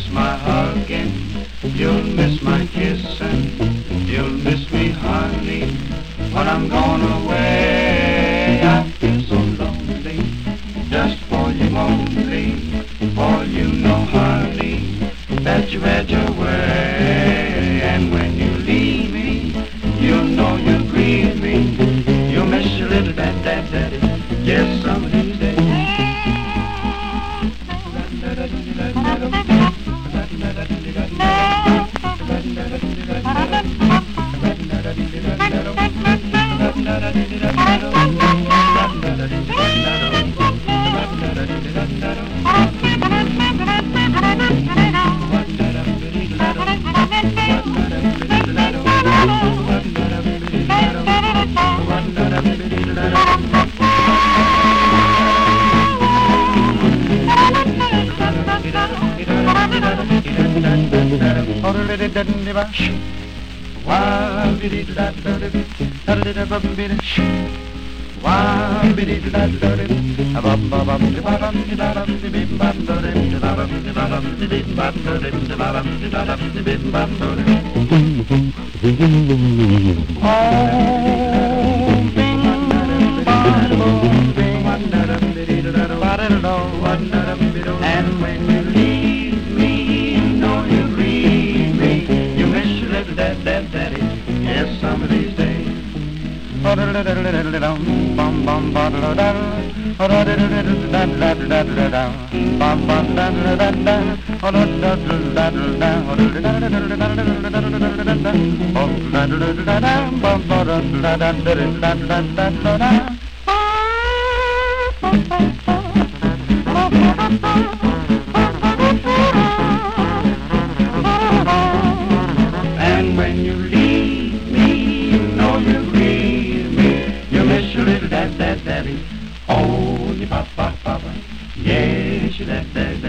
miss my hugging, you'll miss my kissing, you'll miss me, honey, when I'm gone away. I feel so lonely, just for you only, for you know, honey, that you had your way. And when you leave me, you'll know you'll grieve me, you'll miss your little daddy, yes, some of these days. And when you leave me, you know you grieve me, you miss your little daddy, yes, some of these days. And when you leave me, you know you grieve me, you miss your little daddy. Oh, you papa, yes, your daddy.